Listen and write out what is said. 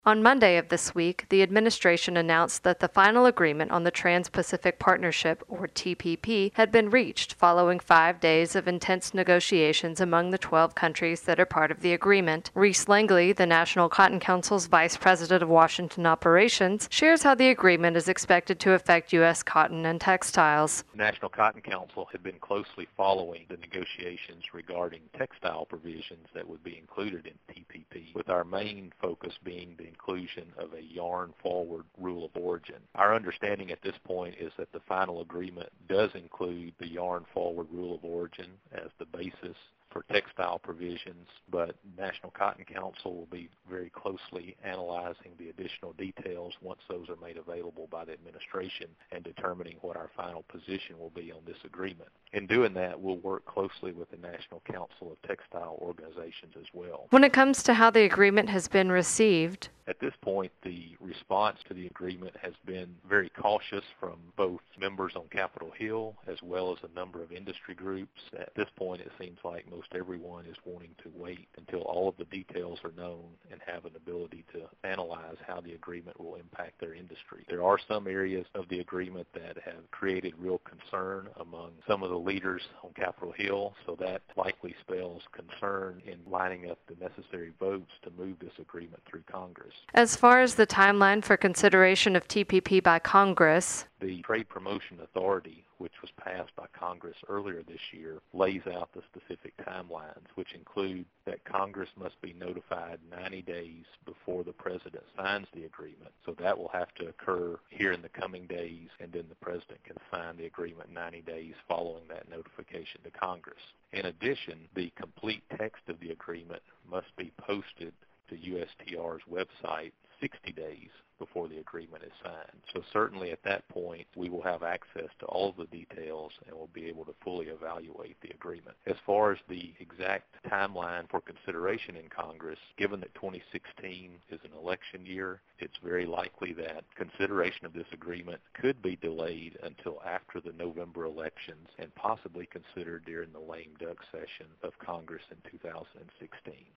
On Monday of this week, the administration announced that the final agreement on the Trans-Pacific Partnership, or TPP, had been reached following 5 days of intense negotiations among the 12 countries that are part of the agreement. Reese Langley, the National Cotton Council's Vice President of Washington Operations, shares how the agreement is expected to affect U.S. cotton and textiles. The National Cotton Council had been closely following the negotiations regarding textile provisions that would be included in TPP, with our main focus being the inclusion of a yarn-forward rule of origin. Our understanding at this point is that the final agreement does include the yarn-forward rule of origin as the basis for textile provisions, but National Cotton Council will be very closely analyzing the additional details once those are made available by the administration and determining what our final position will be on this agreement. In doing that, we'll work closely with the National Council of Textile Organizations as well. When it comes to how the agreement has been received, at this point, the response to the agreement has been very cautious from both members on Capitol Hill as well as a number of industry groups. At this point, it seems like most everyone is wanting to wait until all of the details are known and have an ability to analyze how the agreement will impact their industry. There are some areas of the agreement that have created real concern among some of the leaders on Capitol Hill, so that likely spells concern in lining up the necessary votes to move this agreement through Congress. As far as the timeline for consideration of TPP by Congress, the Trade Promotion Authority, which was passed by Congress earlier this year, lays out the specific timelines, which include that Congress must be notified 90 days before the President signs the agreement. So that will have to occur here in the coming days, and then the President can sign the agreement 90 days following that notification to Congress. In addition, the complete text of the agreement must be posted to USTR's website 60 days before the agreement is signed. So certainly at that point, we will have access to all of the details and will be able to fully evaluate the agreement. As far as the exact timeline for consideration in Congress, given that 2016 is an election year, it's very likely that consideration of this agreement could be delayed until after the November elections and possibly considered during the lame duck session of Congress in 2016.